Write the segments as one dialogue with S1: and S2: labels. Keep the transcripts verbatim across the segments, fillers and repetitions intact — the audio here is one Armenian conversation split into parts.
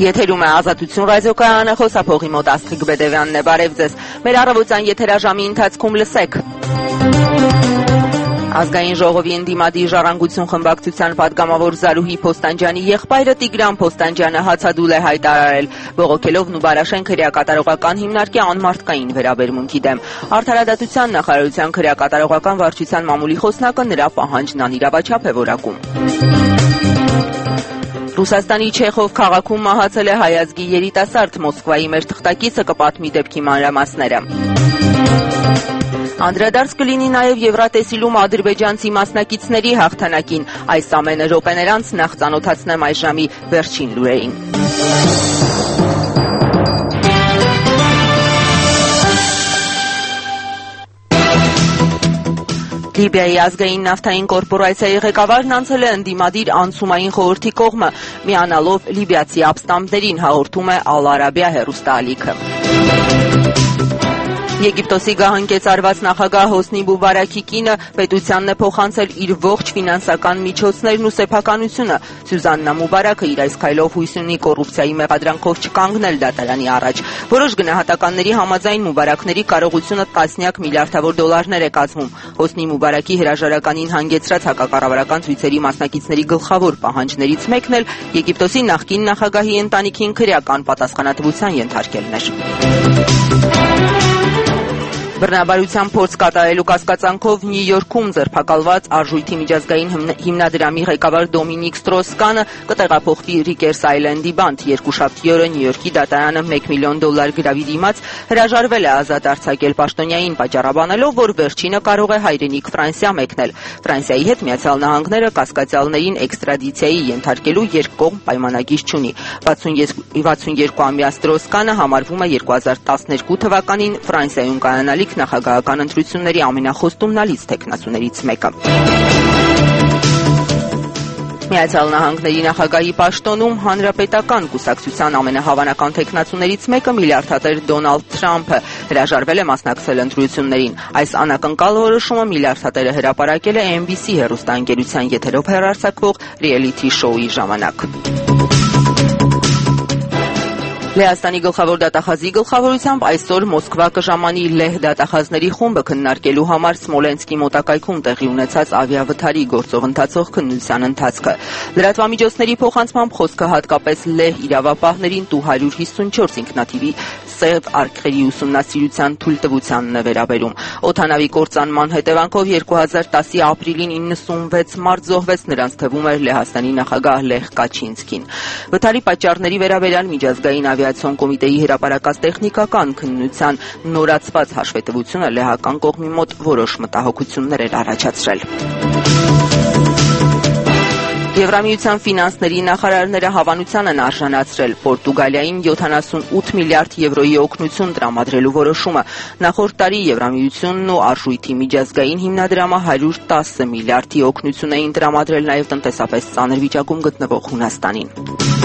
S1: Եթերում է Ազատություն ռադիոկայանը, խոսափողի մոտ Աստղիկ Բեդևյանն է, բարև ձեզ։ Մեր առավոտյան եթերաժամի ընթացքում լսեք. Ազգային ժողովի ընդդիմադիր Ժառանգություն խմբակցության պատգամավոր Զարուհի Փոստանջյանի եղբայրը Տիգրան Փոստանջյանը հացադուլ է հայտարարել, բողոքելով Նուբարաշեն քրեակատարողական հիմնարկի անմարդկային վերաբերմունքի դեմ։ Արդարադատության նախարարության քրեակատարողական վարչության մամուլի խոսնակը նրա պահանջն անիրավաչափ է որակում։ Ռուսաստանի Չեխով քաղաքում մահացել է հայ ազգի երիտասարդ, Մոսկվայի մեր թղթակիցը կպատմի դեպքի մանրամասները։ Անդրադարձ կլինի նաև Եվրատեսիլում ադրբեջանցի մասնակիցների հաղթանակին։ Այս ամենը րոպեներ անց նախ ծանոթացնեմ այս ժամի վերջին լուրերին։ Լիբիայի ազգային նավթային կորպորացիայի ղեկավարն անցել է ընդդիմադիր անցումային խորհրդի կողմը, միանալով լիբիացի ապստամբներին, հաղորդում է Ալ-Արաբիա հեռուստաալիքը։ Եգիպտոսի գահանկեցարված նախագահ Հոսնի Մուբարաքի կինը պետությանն է փոխանցել իր ողջ ֆինանսական միջոցներն ու սեփականությունը։ Սյուզաննա Մուբարաքը իր այս քայլով հույս ունի կոռուպցիայի մեղադրանքով չկանգնել դատարանի առաջ։ Որոշ գնահատականների համաձայն Մուբարաքների կարողությունը տասնյակ միլիարդավոր դոլարներ է կազմում։ Հոսնի Մուբարաքի հրաժարականին հանգեցրած հակակառավարական ցույցերի մասնակիցների գլխավոր պահանջներից մեկն էլ Եգիպտոսի նախկին նախագահի ընտանիքին քրեական պատասխանատվության ենթարկելն էր։ Բռնաբարության փորձ կատարելու կասկածանքով Նյու Յորքում ձերբակալված Արժույթի միջազգային հիմնադրամի ղեկավար Դոմինիկ Ստրոս-Կանը կտեղափոխվի Ռիկերս Այլենդի բանտ։ Երկուշաբթի օրը Նյու Յորքի դատարանը մեկ միլիոն դոլար գրավի դիմաց հրաժարվել է ազատ արձակել պաշտոնյային, պատճառաբանելով, որ վերջինը կարող է հայրենիք Ֆրանսիա մեկնել։ Ֆրանսիայի հետ Միացյալ Նահանգները կասկածյալներին էքստրադիցիայի ենթարկելու երկկողմ պայմանագիր չունի։ վաթսունյոթ-ամյա Ստրոս-Կանը համարվում է երկու հազար տասներկու թվականին Ֆրանսիայում կայանալիք նախագահական ընտրությունների ամենախոստումնալից թեկնածուներից մեկը։ Միացյալ Նահանգների նախագահի պաշտոնում հանրապետական կուսակցության ամենահավանական թեկնածուներից մեկը միլիարդատեր Դոնալդ Թրամփը հրաժարվել է մասնակցել ընտրություններին։ Այս անակնկալ որոշումը միլիարդատերը հրապարակել է Էն Բի Սի հեռուստաընկերության եթերով հեռարձակվող ռիելիթի շոուի ժամանակ։ Լեհաստանի գլխավոր դատախազի գլխավորությամբ այսօր Մոսկվա կժամանի Լեհ դատախազների խումբը քննարկելու համար Սմոլենսկի մոտակայքում տեղի ունեցած ավիավթարի գործով ընթացող քննության ընթացքը։ Լրատվամիջոցների փոխանցմամբ խոսքը հատկապես Լեհ իրավապահներին ու հարյուր հիսունչորս ինքնաթիռի սև արկղերի ուսումնասիրության թույլտվությանն է վերաբերում։ Օդանավի կործանման հետևանքով երկու հազար տասի ապրիլին իննսունվեց մարդ զոհվեց, նրանց թվում էր Լեհաստանի նախագահ Լեխ Կաչինսկին։ Վթարի պատճառների վերաբերյալ միջազգային ավիացիոն կոմիտեի հրապարակած տեխնիկական քննության նորացված հաշվետվությունը լեհական կողմի մոտ որոշ մտահոգություններ էր առաջացրել։ Եվրամիության ֆինանսների նախարարները հավանության են արժանացրել Պորտուգալիային յոթանասունութ միլիարդ եվրոյի օգնություն տրամադրելու որոշումը։ Նախորդ տարի Եվրամիությունն ու Արժույթի միջազգային հիմնադրամը հարյուր տասը միլիարդի օգնություն էին տրամադրել նաև տնտեսապես ծանր վիճակում գտնվող Հունաստանին։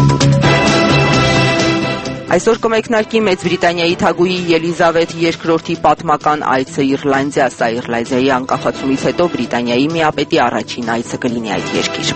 S1: Այսօր կմեկնարկի Մեծ Բրիտանիայի թագուհի Ելիզավեթ երկրորդի պատմական այցը Իռլանդիա, սա Իռլանդիայի անկախացումից հետո Բրիտանիայի միապետի առաջին այցը կլինի այդ երկիր։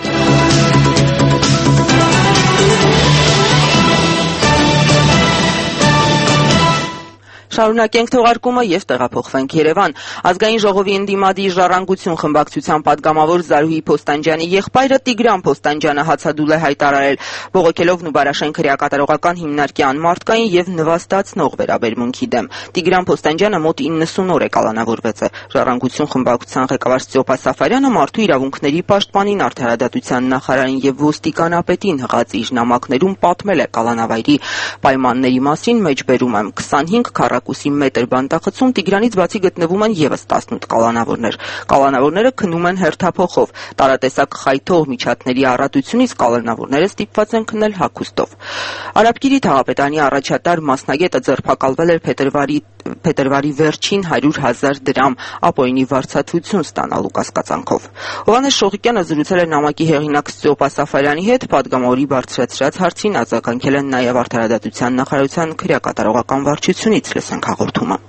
S1: Շարունակենք թողարկումը եւ տեղափոխվենք Երևան։ Ազգային ժողովի ընդդիմադիր Ժառանգություն խմբակցության պատգամավոր Զարուհի Փոստանջյանի եղբայրը Տիգրան Փոստանջյանը հացադուլ է հայտարարել, բողոքելով Նուբարաշեն քրեակատարողական հիմնարկի անմարդկային եւ նվաստացնող վերաբերմունքի դեմ։ Տիգրան Փոստանջյանը մոտ իննսուն օր է կալանավորված է։ Ժառանգություն խմբակցության ղեկավար Ստյոպա Սաֆարյանը մարդու իրավունքների պաշտպանին, արդարադատության նախարարին եւ ոստիկանապետին հղած իր նամակներում պատմել է կալանավայրի պայմանների մասին, մեջբերում եմ քսանհինգ քառակուսի մետր բանտախցում Տիգրանից բացի գտնվում են եւս տասնութ կալանավորներ։ Կալանավորները քնում են հերթափոխով։ Տարատեսակ խայթող միջատների առատությունից կալանավորները ստիպված են քնել հագուստով։ Արաբկիրի թաղապետարանի առաջատար մասնագետը ձերբակալվել էր փետրվարի փետրվարի վերջին հարյուր հազար դրամ ապօրինի վարձատրություն ստանալու կասկածանքով։ Հովհաննես Շողիկյանը զրուցել է նամակի հեղինակ Ստյոպա Սաֆարյանի հետ, պատգամավորի բարձրացրած հարցին արձագանքել են նաև արդարադատության նախարարության քրեակատարողական վարչությունից։ Լսենք հաղորդումը։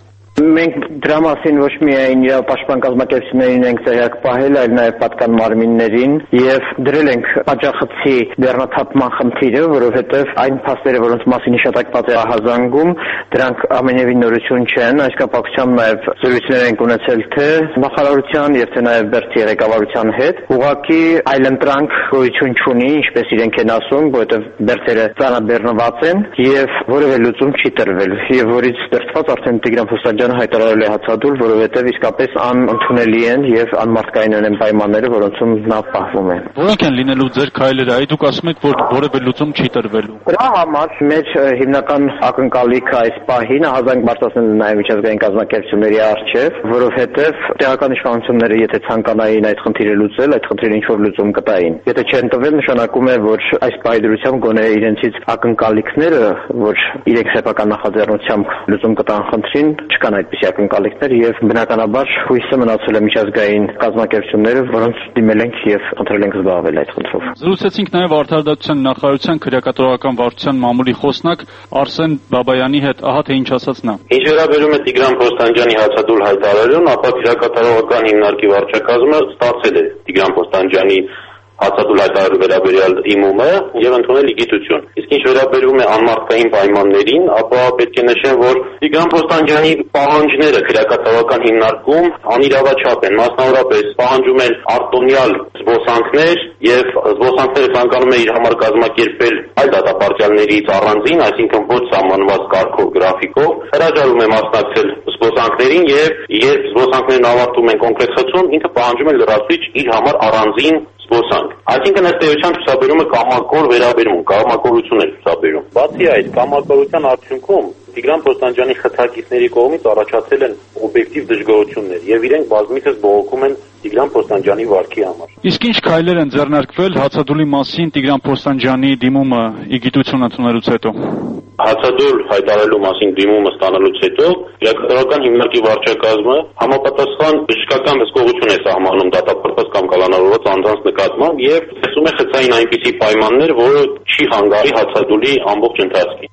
S2: Մենք դրա մասին ոչ միայն իրավապաշտպան կազմակերպություններին ենք տեղյակ պահել, այլ նաև պատկան մարմիններին եւ դրել ենք աջակցի բեռնաթափման խնդիրը, որովհետեւ այն փաստերը, որոնց մասին հիշատակված է ահազանգում, դրանք ամենևին նորություն չեն, այս կապակցությամբ նաև զրույցներ ենք ունեցել թե նախարարության եւ թե նաև Բերդի ղեկավարության հետ, ուղղակի այլընտրանք գոյություն չունի, ինչպես իրենք են ասում, որովհետեւ Բերդերը ծանրաբեռնված են եւ որևէ լուծում չի տրվել եւ որից ստեղծված արդեն Տիգրան Փոստանջյանը հայտարարել է հացադուլ, որովհետեւ իսկապես անընդունելի են եւ անմարդկային են պայմանները, որոնցում նա պահվում է։
S3: Որոնք են լինելու ձեր քայլերը, այ դուք ասում եք, որ որևէ լուծում չի տրվելու։
S2: Դրա համար մեր հիմնական ակնկալիքը այս պահին ահազանգ բարձրացնելն է նաև միջազգային կազմակերպությունների առջև, որովհետեւ տեղական իշխանությունները եթե ցանկանային այդ խնդիրը լուծել, այդ խնդիրը ինչ որ լուծում կտային։ Եթե չեն տվել, նշանակում է, որ այս պահի դրությամբ գոնե իրենցից ակնկալիքները, որ իրենք սեփական նախաձեռնությամբ լուծում կտան խնդրին, չկան այդպիսի ակնկալիքներ եւ բնականաբար հույսը մնացել է միջազգային կազմակերպությունները, որոնց դիմել ենք եւ խնդրել ենք զբաղվել այդ խնդրով։
S3: Զրուցեցինք նաեւ Արտարդատության նախարարության քրեակատարողական վարչության մամուլի խոսնակ Արսեն Բաբայանի հետ, ահա թե ինչ ասաց նա։
S4: Ինչ վերաբերում է Տիգրան Փոստանջյանի հացադուլ հայտարարելուն, ապա քրեակատարողական հիմնարկի վարչակազմը ստացել է Տիգրան Փոստանջյանի հացադուլ հայտարարելու վերաբերյալ իմումը եւ ընդունել իգիտություն։ Իսկ ինչ վերաբերում է անմարդկային պայմաններին, ապա պետք է նշեմ, որ Տիգրան Փոստանջյանի պահանջները քրեակատարողական հիմնարկում անիրավաչափ են, մասնավորապես պահանջում են արտոնյալ զբոսանքներ եւ զբոսանքները ցանկանում է իր համար կազմակերպել այլ դատապարտյալներից առանձին, այսինքն ոչ սահմանված կարգով, գրաֆիկով, հրաժարվում է մասնակցել զբոսանքներին եւ երբ զբոսանքներն ավարտում են կոնկրետ խցում, ինքը պահանջում է լրացուցիչ իր համար առանձին զբոսանք։ Այսինքն ըստ էության ցուցաբերումը կամակոր վերաբերում, կամակորություն է ցուցաբերում։ Բացի այդ, կամակորության արդյունքում Տիգրան Փոստանջյանի խթակիցների կողմից առաջացել են օբյեկտիվ դժգոհություններ եւ իրենք բազմիցս բողոքում են Տիգրան Փոստանջյանի վարքի համար։
S3: Իսկ ինչ քայլեր են ձեռնարկվել հացադուլի մասին Տիգրան Փոստանջյանի դիմումը իգիտություն ընդունելուց հետո։
S4: Հացադուլ հայտարարելու մասին դիմումը ստանալուց հետո քրեակատարողական հիմնարկի վարչակազմը համապատասխան բժշկական հսկողություն է սահմանում դատապարտված կամ կալանավորված անձանց նկատմամբ եւ ցույցում է խցային այնպիսի պայմաններ, որը չի հանգարի հացադուլի ամբողջ ընթացքին։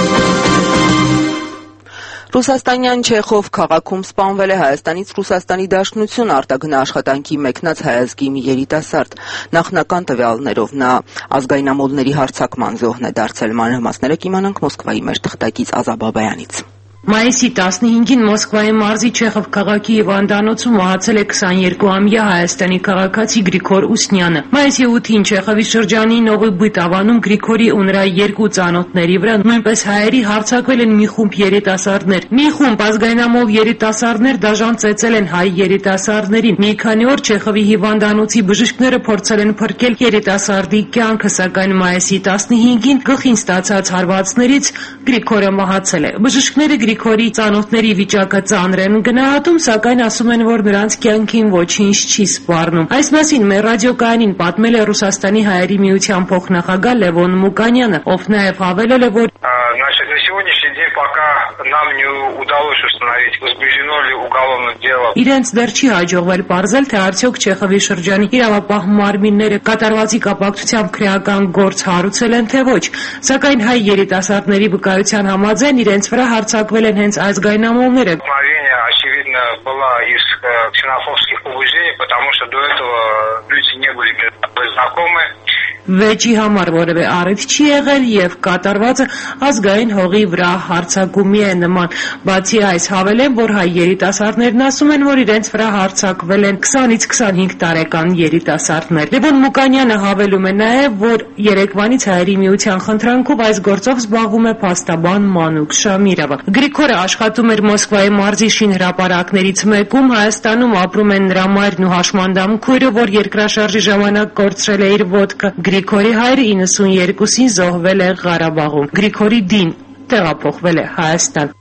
S1: Ռուսաստանյան Չեխով քաղաքում սպանվել է Հայաստանից Ռուսաստանի Դաշնություն արտագնա աշխատանքի մեկնած հայազգի մի երիտասարդ։ Նախնական տվյալներով նա ազգայնամոլների հարձակման զոհն է դարձել։ Մանրամասները կիմանանք Մոսկվայի մեր թղթակից Ազա Բաբայանից։
S5: Մայիսի տասնհինգին Մոսկվայի մարզի Չեխով քաղաքի հիվանդանոցում մահացել է քսաներկուամյա Հայաստանի քաղաքացի Գրիգոր Ուսնյանը։ Մայիսի ութին Չեխովի շրջանի Նովոբիտ ավանում Գրիգորի ու նրա երկու ծանոթների վրա նույնպես հայերի հարձակվել են մի խումբ երիտասարդներ։ Մի խումբ ազգայնամոլ երիտասարդներ դաժան ծեծել են հայ երիտասարդներին։ Մի քանի օր Չեխովի հիվանդանոցի բժիշկները փորձել են փրկել երիտասարդի կյանքը, սակայն մայիսի տասնհինգին գլխին ստացած հարվածներից Գրիգորը մահացել է։ Բժիշկները Գրիգորի ծանոթների վիճակը ծանր են գնահատում, սակայն ասում են, որ նրանց կյանքին ոչինչ չի սպառնում։ Այս մասին մեր ռադիոկայանին պատմել է Ռուսաստանի հայերի միության փոխնախագահ Լևոն Մուկանյանը, ով նաև հավելել է, որ
S6: Значит, на сегодняшний день пока нам не удалось установить, возбуждено ли уголовное дело.
S5: Իրենց դեռ չի հաջողվել պարզել, թե արդյոք Չեխովի շրջանի իրավապահ մարմինները կատարվածի կապակցությամբ քրեական գործ հարուցել են, թե ոչ։ Սակայն հայ երիտասարդների վկայության համաձայն իրենց վրա հարձակվել են հենց ազգայնամոլները։
S6: Очевидно, была из ксенофобских побуждений, потому что до этого люди не были между собой знакомы.
S5: Վեճի համար որևէ առիթ չի եղել եւ կատարվածը ազգային հողի վրա հարձակումի է նման։ Բացի այս, հավելեմ, որ հայ երիտասարդներն ասում են, որ իրենց վրա հարձակվել են քսանից քսանհինգ տարեկան երիտասարդներ։ Լևոն Մուկանյանը հավելում է նաեւ, որ Երևանից հայերի միության խնդրանքով այս գործով զբաղվում է փաստաբան Մանուկ Շամիրովը։ Գրիգորը աշխատում էր Մոսկվայի մարզի շինհրապարակներից մեկում, Հայաստանում ապրում են նրա մայրն ու հաշմանդամ քույրը, որ երկրաշարժի ժամանակ կորցրել է իր ոտքը։ Գրիգորի հայրը իննսունյերկուսին զոհվել է Ղարաբաղում։ Գրիգորի դին տեղափոխվել է Հայաստան։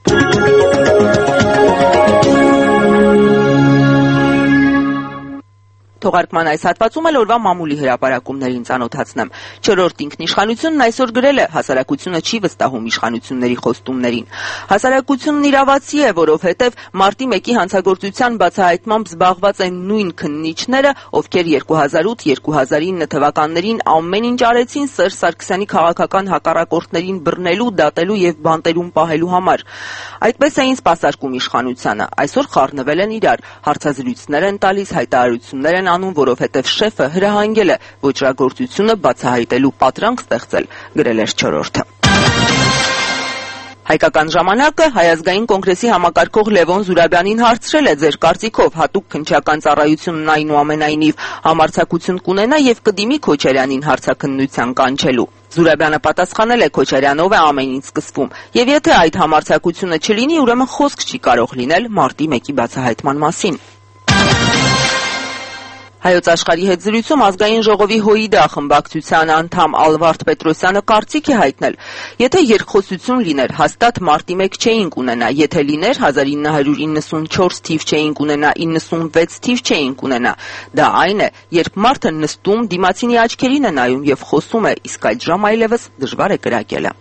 S1: Թողարկման այս հատվածում էլ օրվա մամուլի հրապարակումներին ծանոթացնեմ։ Չորրորդ ինքնիշխանությունն այսօր գրել է հասարակությունը չի վստահում իշխանությունների խոստումներին։ Հասարակությունն իրավացի է, որովհետև մարտի մեկի հանցագործության բացահայտմամբ զբաղված են նույն քննիչները, ովքեր երկու հազար ութ երկու հազար ինը թվականներին ամեն ինչ արեցին Սերժ Սարգսյանի քաղաքական հակառակորդներին բռնելու, դատելու եւ բանտերում պահելու համար։ Այդպես էին սպասարկում իշխանությանը։ Այսօր խառնվել են իրար, հարցազրույցներ են տալիս, հայտարարություններ են անում, որովհետև շեֆը հրահանգել է ոճրագործությունը բացահայտելու պատրանք ստեղծել, գրել էր չորրորդը։ Հայկական ժամանակը Հայ ազգային կոնգրեսի համակարգող Լևոն Զուրաբյանին հարցրել է ձեր կարծիքով հատուկ քննչական ծառայությունն այնուամենայնիվ համարձակություն կունենա եւ կդիմի Քոչարյանին հարցաքննության կանչելու։ Զուրաբյանը պատասխանել է Քոչարյանով է ամեն ինչ սկսվում եւ եթե այդ համարձակությունը չլինի, ուրեմն խոսք չի կարող լինել մարտի մեկի բացահայտման մասին։ Հայոց աշխարհի հետ զրույցում ազգային ժողովի ՀՅԴ խմբակցության անդամ Ալվարդ Պետրոսյանը կարծիք է հայտնել. Եթե երկխոսություն լիներ, հաստատ մարտի մեկ չէինք ունենա, եթե լիներ հազար ինը հարյուր իննսունչորս թիվ չէինք ունենա, իննսունվեց թիվ չէինք ունենա։ Դա այն է, երբ մարդը նստում դիմացինի աչքերին է նայում եւ խոսում է, իսկ այդ ժամ այլևս դժվար է կրակելը։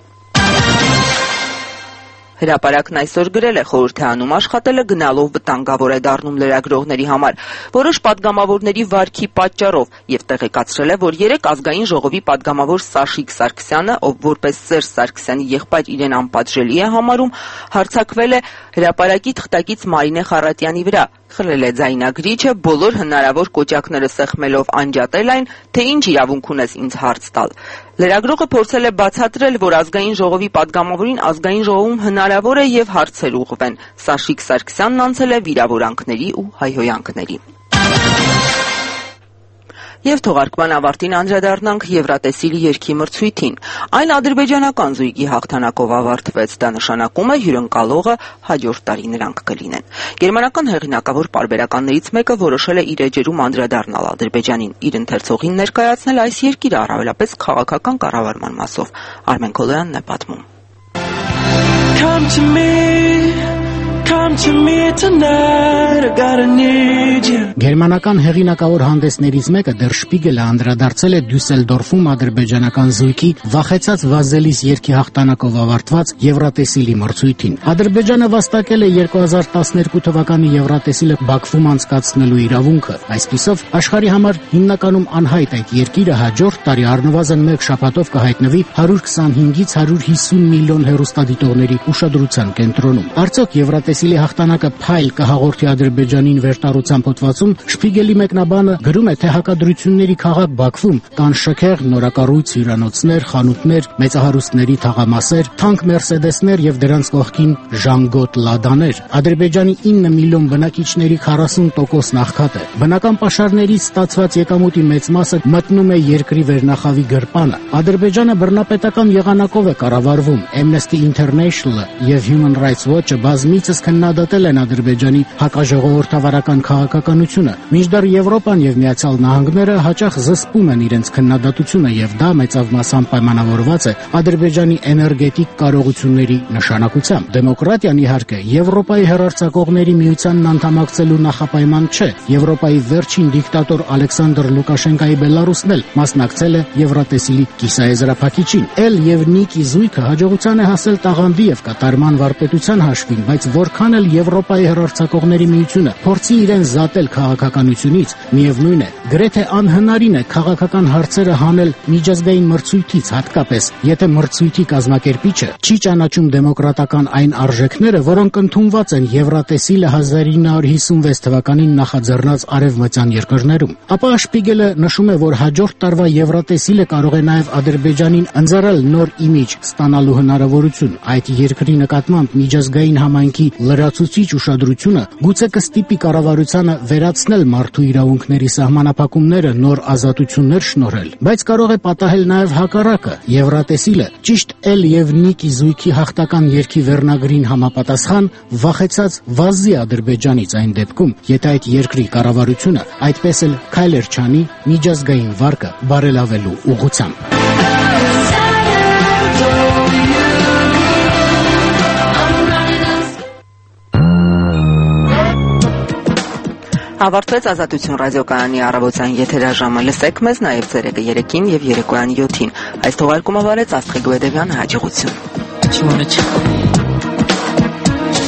S1: Հրապարակն այսօր գրել է խորհրդանում աշխատելը գնալով վտանգավոր է դառնում լրագրողների համար, որոշ падգամավորների վարքի պատճառով եւ տեղեկացրել է, որ երեք ազգային ժողովի падգամավոր Սաշիկ Սարգսյանը, ով որպես Սերժ Սարգսյանի եղբայր իրեն անպատժելի է համարում, հարձակվել է հրապարակի թղթակից Մարինե Խառատյանի վրա, խլել է ձայնագրիչը, բոլոր հնարավոր կոճակները սեղմելով անջատել այն, թե ինչ իրավունք ունես ինձ հարց տալ։ Լրագրողը փորձել է բացատրել, որ ազգային ժողովի падգամավորին ազգային ժողովում հնարավոր է եւ հարցեր ուղղվեն։ Սաշիկ Սարգսյանն անցել է վիրավորանքների ու հայհոյանքների։ Եվ թողարկման ավարտին անդրադառնանք Եվրատեսիլի երգի մրցույթին։ Այն ադրբեջանական զույգի հաղթանակով ավարտվեց, դա նշանակում է հյուրընկալողը հաջորդ տարի նրանք կլինեն։ Գերմանական հեղինակավոր պարբերականներից մեկը որոշել է իր էջերում անդրադառնալ Ադրբեջանին, իր ընթերցողին ներկայացնել այս երկիրը առավելապես քաղաքական կառավարման մասով։ Արմեն Քոլոյանն է պատմում։
S7: Come to me Come to me tonight, I gotta need you.
S8: Գերմանական հեղինակավոր հանդեսներից մեկը դեռ Շպիգելը անդրադարձել է Դյուսելդորֆում ադրբեջանական զույգի վախեցած Վազելիս երգի հաղթանակով ավարտված Եվրատեսիլի մրցույթին։ Ադրբեջանը վաստակել է երկու հազար տասներկու թվականի Եվրատեսիլը Բաքվում անցկացնելու իրավունքը։ Այսպիսով աշխարհի համար հիմնականում անհայտ այդ երկիրը հաջորդ տարի առնվազն մեկ շաբաթով կհայտնվի հարյուր քսանհինգից հարյուր հիսուն միլիոն հեռուստադիտողների ուշադրության կենտրոնում։ Արդյոք Եվրատեսիլի հաղթանակը փայլ կհաղորդի Ադրբեջանին վերտառության հոդվածում Շպիգելի մեկնաբանը գրում է, թե հակադրությունների քաղաք Բաքվում կան շքեղ նորակառույց հյուրանոցներ, խանութներ, մեծահարուստների թաղամասեր, թանկ մերսեդեսներ եւ դրանց կողքին ժանգոտ լադաներ։ Ադրբեջանի ինը միլիոն բնակիչների քառասուն տոկոսն աղքատ է։ Բնական պաշարներից ստացված եկամուտի մեծ մասը մտնում է երկրի վերնախավի գրպանը։ Ադրբեջանը բռնապետական եղանակով է կառավարվում։ Amnesty International-ը եւ Human Rights Watch-ը բազմիցս քննադատել են Ադրբեջանի հակաժողովրդավարական քաղաքականությունը, մինչդեռ Եվրոպան եւ Միացյալ Նահանգները հաճախ զսպում են իրենց քննադատությունը եւ դա մեծամասամբ պայմանավորված է Ադրբեջանի էներգետիկ կարողությունների նշանակությամբ։ Դեմոկրատիան իհարկե Եվրոպայի հեռարձակողների միությանն անդամակցելու նախապայման չէ։ Եվրոպայի վերջին դիկտատոր Ալեքսանդր Լուկաշենկայի Բելարուսն էլ մասնակցել է Եվրատեսիլի կիսաեզրափակիչին։ Էլ եւ Նիկի զույգը հաջողության է հասել տաղանդի եւ կատարման վարպետության հաշվին, բայց որքան էլ Եվրոպայի հեռարձակողների միությունը փորձի իրեն զատել քաղաքականությունից, միևնույն է, գրեթե անհնարին է քաղաքական հարցերը հանել միջազգային մրցույթից, հատկապես եթե մրցույթի կազմակերպիչը չի ճանաչում դեմոկրատական այն արժեքները, որոնք ընդունված են Եվրատեսիլը հազար ինը հարյուր հիսունվեց թվականին նախաձեռնած արևմտյան երկրներում։ Ապա Շպիգելը նշում է, որ հաջորդ տարվա Եվրատեսիլը կարող է նաև Ադրբեջանին ընձեռել նոր իմիջ ստանալու հնարավորություն։ Այդ երկրի նկատմամբ միջազգային համայնքի լրացուցիչ ուշադրությունը գուցե կստիպի կառավարությանը վերացնել մարդու իրավունքների սահմանափակումները, նոր ազատություններ շնորհել, բայց կարող է պատահել նաև հակառակը։ Եվրատեսիլը ճիշտ Էլ եւ Նիկի զույգի հաղթական երգի վերնագրին համապատասխան վախեցած վազի Ադրբեջանից այն դեպքում, եթե այդ երկրի կառավարությունը այդպես էլ քայլեր չանի միջազգային վարկը բարելավելու ուղղությամբ։
S1: Ավարտվեց Ազատություն ռադիոկայանի առավոտյան եթերաժամը։ Լսեք մեզ նաև ցերեկը երեքին եւ երեկոյան յոթին։ Այս թողարկումը վարեց Աստղիկ Գուեդևյանը, հաջողություն։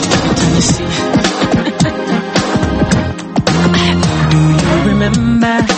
S7: Do you remember